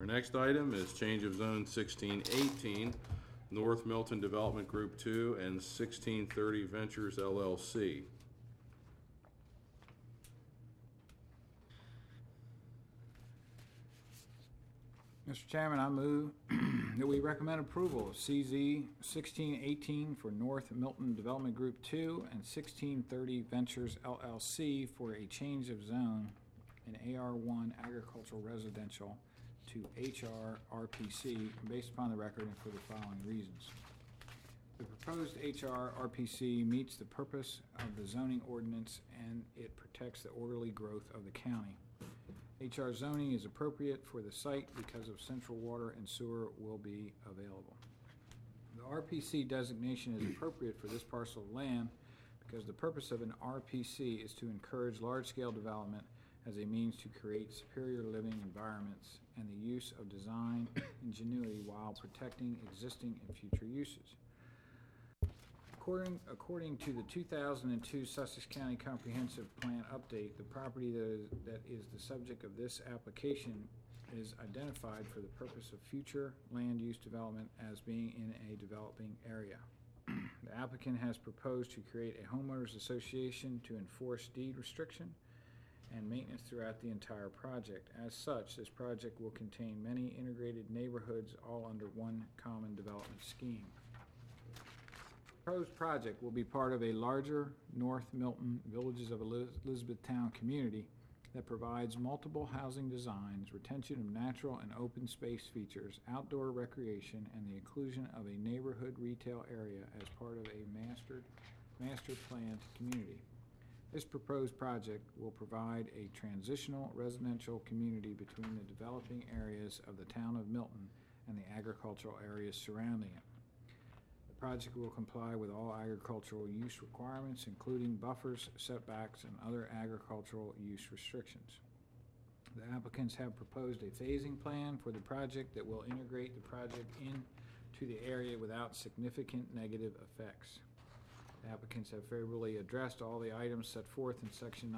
next item is change of zone 1618, North Milton Development Group 2 and 1630 Ventures LLC. Mr. Chairman, I move that we recommend approval of CZ 1618 for North Milton Development Group 2 and 1630 Ventures LLC for a change of zone in AR1 Agricultural Residential to HR RPC based upon the record and for the following reasons. The proposed HR RPC meets the purpose of the zoning ordinance and it protects the orderly growth of the county. HR zoning is appropriate for the site because of central water and sewer will be available. The RPC designation is appropriate for this parcel of land because the purpose of an RPC is to encourage large-scale development as a means to create superior living environments and the use of design ingenuity while protecting existing and future uses. According to the 2002 Sussex County Comprehensive Plan update, the property that is the subject of this application is identified for the purpose of future land use development as being in a developing area. The applicant has proposed to create a homeowners association to enforce deed restriction and maintenance throughout the entire project. As such, this project will contain many integrated neighborhoods all under one common development scheme. The proposed project will be part of a larger North Milton Villages of Elizabethtown community that provides multiple housing designs, retention of natural and open space features, outdoor recreation, and the inclusion of a neighborhood retail area as part of a master planned community. This proposed project will provide a transitional residential community between the developing areas of the town of Milton and the agricultural areas surrounding it. The project will comply with all agricultural use requirements, including buffers, setbacks, and other agricultural use restrictions. The applicants have proposed a phasing plan for the project that will integrate the project into the area without significant negative effects. The applicants have favorably addressed all the items set forth in Section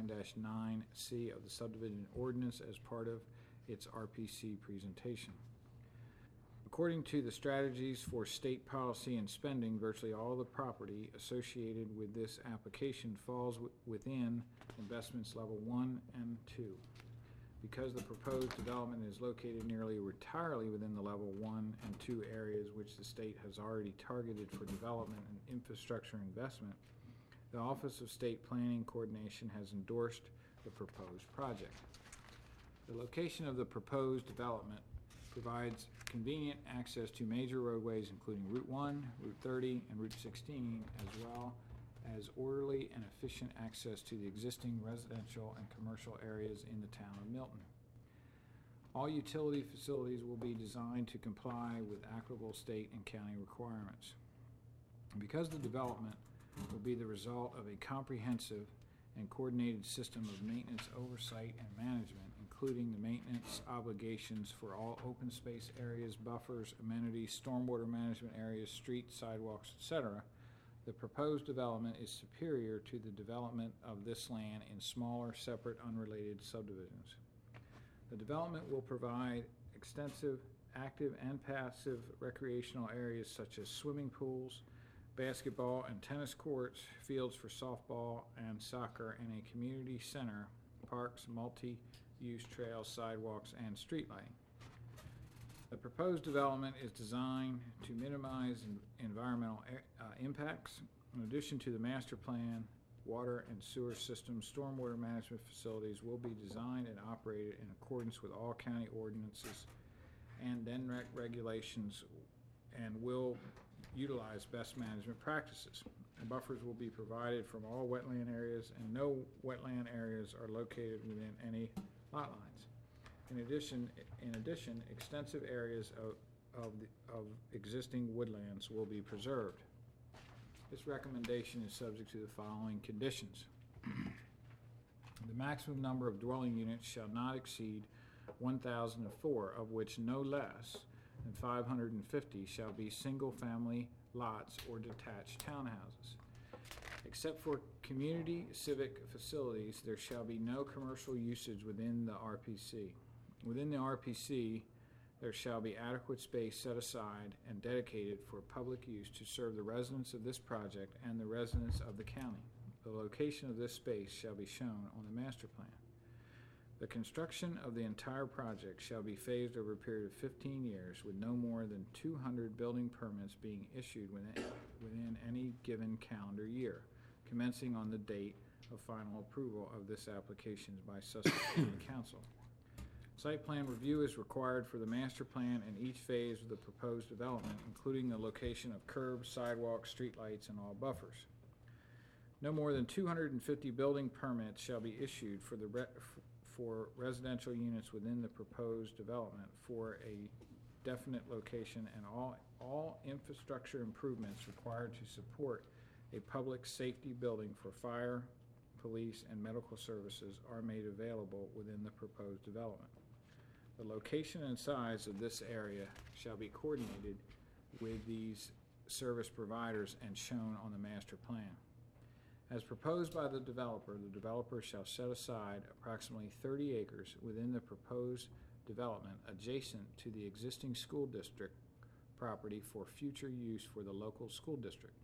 99-9C of the subdivision ordinance as part of its RPC presentation. According to the strategies for state policy and spending, virtually all the property associated with this application falls within investments level 1 and 2. Because the proposed development is located nearly entirely within the level 1 and 2 areas which the state has already targeted for development and infrastructure investment, the Office of State Planning Coordination has endorsed the proposed project. The location of the proposed development provides convenient access to major roadways including Route 1, Route 30, and Route 16, as well as orderly and efficient access to the existing residential and commercial areas in the town of Milton. All utility facilities will be designed to comply with applicable state and county requirements. Because the development will be the result of a comprehensive and coordinated system of maintenance, oversight, and management, including the maintenance obligations for all open space areas, buffers, amenities, stormwater management areas, streets, sidewalks, etc., the proposed development is superior to the development of this land in smaller, separate, unrelated subdivisions. The development will provide extensive active and passive recreational areas such as swimming pools, basketball and tennis courts, fields for softball and soccer, and a community center, parks, multi-use trails, sidewalks, and street lighting. The proposed development is designed to minimize environmental impacts. In addition to the master plan, water and sewer systems, stormwater management facilities will be designed and operated in accordance with all county ordinances and DNREC regulations and will utilize best management practices. Buffers will be provided from all wetland areas and no wetland areas are located within any lot lines. In addition, extensive areas of existing woodlands will be preserved. This recommendation is subject to the following conditions. The maximum number of dwelling units shall not exceed 1,004, of which no less than 550 shall be single-family lots or detached townhouses. Except for community civic facilities, there shall be no commercial usage within the RPC. Within the RPC, there shall be adequate space set aside and dedicated for public use to serve the residents of this project and the residents of the county. The location of this space shall be shown on the master plan. The construction of the entire project shall be phased over a period of 15 years with no more than 200 building permits being issued within any given calendar year, commencing on the date of final approval of this application by Sussex County Council. Site plan review is required for the master plan and each phase of the proposed development, including the location of curbs, sidewalks, streetlights, and all buffers. No more than 250 building permits shall be issued for residential units within the proposed development for a definite location, and all infrastructure improvements required to support a public safety building for fire, police, and medical services are made available within the proposed development. The location and size of this area shall be coordinated with these service providers and shown on the master plan. As proposed by the developer shall set aside approximately 30 acres within the proposed development adjacent to the existing school district property for future use for the local school district.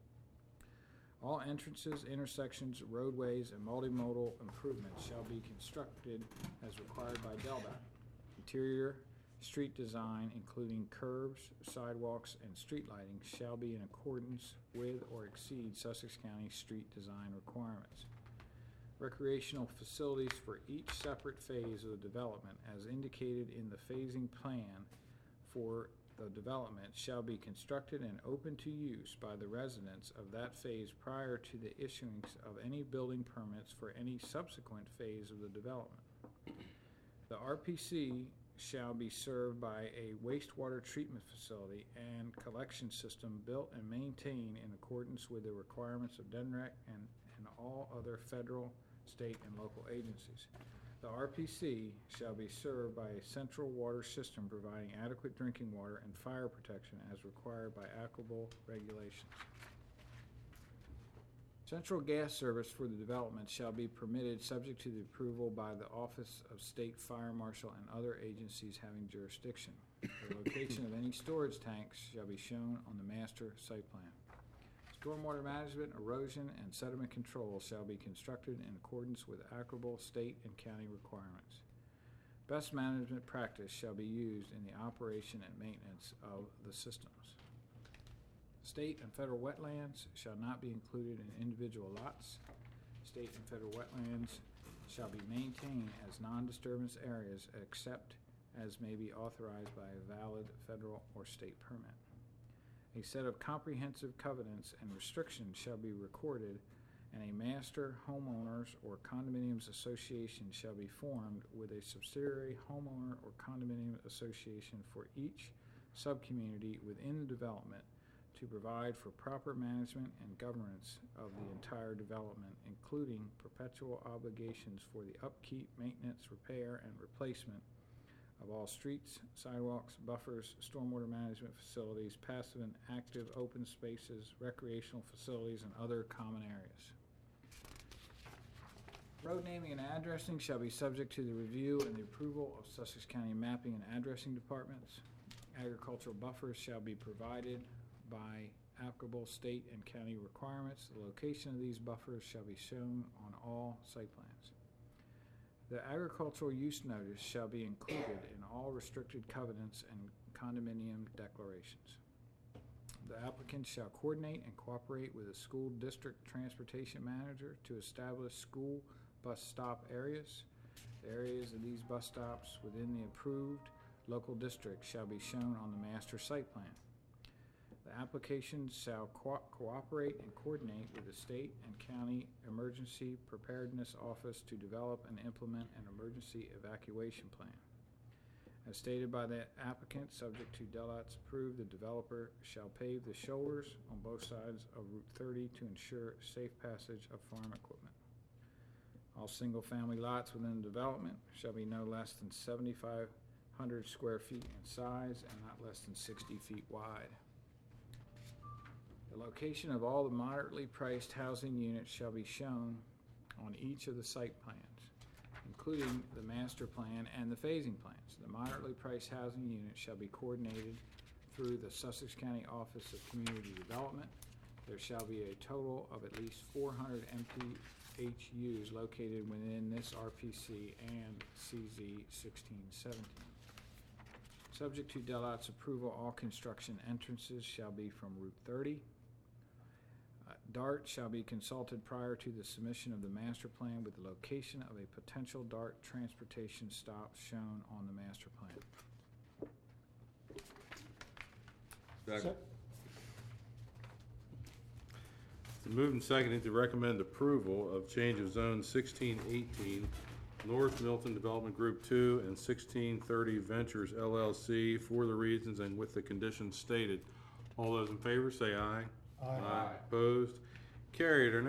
All entrances, intersections, roadways, and multimodal improvements shall be constructed as required by DELDOT. Interior street design, including curbs, sidewalks, and street lighting, shall be in accordance with or exceed Sussex County street design requirements. Recreational facilities for each separate phase of the development, as indicated in the phasing plan for the development, shall be constructed and open to use by the residents of that phase prior to the issuance of any building permits for any subsequent phase of the development. The RPC shall be served by a wastewater treatment facility and collection system built and maintained in accordance with the requirements of DNREC and all other federal, state, and local agencies. The RPC shall be served by a central water system providing adequate drinking water and fire protection as required by applicable regulations. Central gas service for the development shall be permitted subject to the approval by the Office of State Fire Marshal and other agencies having jurisdiction. The location of any storage tanks shall be shown on the master site plan. Stormwater management, erosion, and sediment control shall be constructed in accordance with applicable state and county requirements. Best management practice shall be used in the operation and maintenance of the systems. State and federal wetlands shall not be included in individual lots. State and federal wetlands shall be maintained as non-disturbance areas except as may be authorized by a valid federal or state permit. A set of comprehensive covenants and restrictions shall be recorded, and a master homeowners or condominiums association shall be formed with a subsidiary homeowner or condominium association for each subcommunity within the development to provide for proper management and governance of the entire development, including perpetual obligations for the upkeep, maintenance, repair, and replacement of all streets, sidewalks, buffers, stormwater management facilities, passive and active open spaces, recreational facilities, and other common areas. Road naming and addressing shall be subject to the review and the approval of Sussex County Mapping and Addressing Departments. Agricultural buffers shall be provided by applicable state and county requirements. The location of these buffers shall be shown on all site plans. The agricultural use notice shall be included in all restricted covenants and condominium declarations. The applicant shall coordinate and cooperate with the school district transportation manager to establish school bus stop areas. The areas of these bus stops within the approved local district shall be shown on the master site plan. The application shall cooperate and coordinate with the state and county emergency preparedness office to develop and implement an emergency evacuation plan. As stated by the applicant, subject to DELOT's approval, the developer shall pave the shoulders on both sides of Route 30 to ensure safe passage of farm equipment. All single-family lots within the development shall be no less than 7,500 square feet in size and not less than 60 feet wide. The location of all the moderately priced housing units shall be shown on each of the site plans, including the master plan and the phasing plans. The moderately priced housing unit shall be coordinated through the Sussex County Office of Community Development. There shall be a total of at least 400 MPHUs located within this RPC and CZ 1617. Subject to DELOT's approval, all construction entrances shall be from Route 30. DART shall be consulted prior to the submission of the master plan with the location of a potential DART transportation stop shown on the master plan. Second. It's moved and seconded to recommend approval of change of zone 1618, North Milton Development Group 2 and 1630 Ventures LLC for the reasons and with the conditions stated. All those in favor say aye. Aye. Opposed? Carried. Our